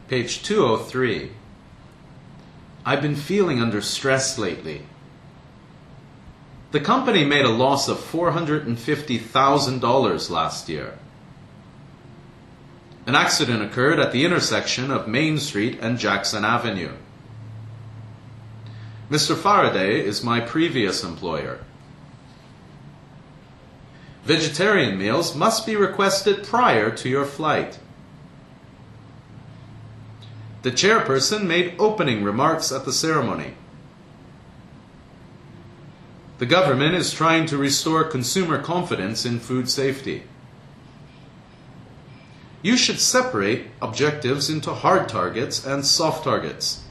Page 203. I've been feeling under stress lately. The company made a loss of $450,000 last year. An accident occurred at the intersection of Main Street and Jackson Avenue. Mr. Faraday is my previous employer. Vegetarian meals must be requested prior to your flight. The chairperson made opening remarks at the ceremony. The government is trying to restore consumer confidence in food safety. You should separate objectives into hard targets and soft targets.